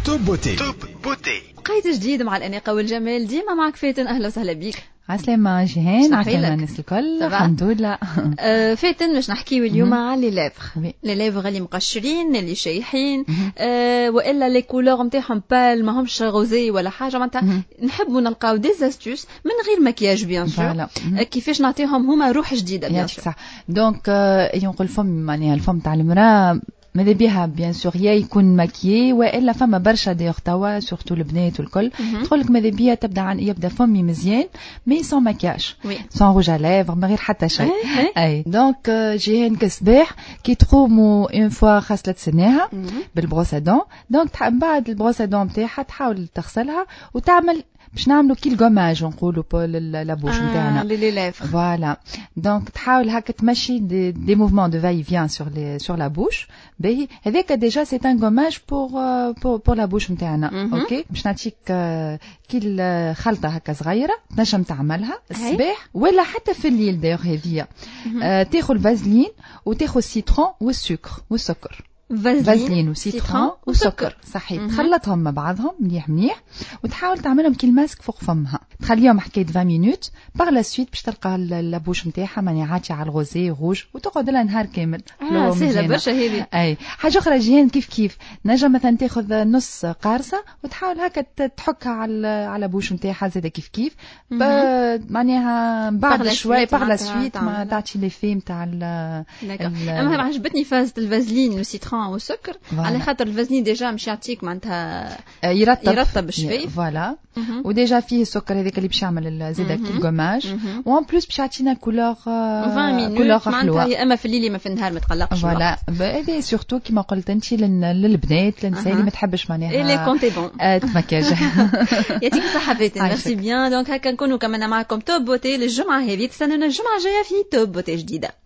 توب بوتي. بقيت جديد مع الأناقة والجمال، ديما معك فاتن. أهلا وسهلا بيك. عسلامة جيهان، عسلامة الناس الكل. الحمد لله. فاتن مش نحكيو اليوم على لي ليفغ اللي مقشرين اللي شايحين، وإلا لي كولور متاعهم بال ما همش غوزي ولا حاجة. معناتها نحبوا نلقاو دي استوس من غير مكياج بيان سور، كيفاش نعطيهم هما روح جديدة بيان سور. صح. دونك ينقول الفم، معناها الفم تاع المرأة ماذا بها بيان سور يا يكون ماكيي، والا فما برشا ديوغ توا سورتو البنات والكل تقولك ماذا بيها يبدا فمي مزيان مي سون ماكياج سون روج على ليفر من غير حتى شيء. اي دونك جيهان كصباح كي تقوموا اون فوا غسلت سناها بالبروسادون، دونك بعد البروسادون نتاعها تحاول تغسلها وتعمل باش نعملوا كي الغوماج نقولوا بول لابوش نتاعنا لي ليفر. فوالا دونك تحاول هكا تمشي دي موفمون دو فاي فيان سور لا بوش. باهي هذاك ديجا سي ان غوماج بور لا بوش نتاعنا. اوكي باش نعطيك كي الخلطه هكا صغيره تنجم تعملها الصباح ولا حتى في الليل. دايوغ هذيا تاخذ الفازلين وتاخذ السيترون والسكر. فازلين وسيترون وسكر صحيح. تخلطهم مع بعضهم مليح مليح وتحاول تعملهم كي الماسك فوق فمها، تخليهم حكايه 20 مينوت. باغ لا سويت باش تلقى لابوش نتاعها ماني عاطيه على الغوزي روج وتقعد لها نهار كامل. سهله برشا هذه. اي حاجه اخرى جيهان كيف نجم مثلا تاخذ نص قارصه وتحاول هكا تحكها على بوش نتاعها زاده كيف معناها بعد شوي باغ لا سويت ما تعطي لي في نتاع اما عجبتني فازه الفازلين والسيترون والسكر على خاطر الفازلين ديجا مش يعطيك معناتها يرطب الشفايف. فوالا وديجا فيه السكر هذاك اللي باش يعمل زاده كي الغوماج وان بلوس باش يعطينا كولور حلوه. يا اما في الليل ما في النهار ما تقلقش. فوالا هذه سورتو كيما قلت انت للبنات للنساء اللي ما تحبش معناها لي كونتي بون تمكياج. يعطيك الصحه فاتن. ميرسي بيان. دونك هكا نكونوا كمان معكم توب بوتي للجمعه هذه. تستنونا الجمعه الجايه في توب بوتي جديده.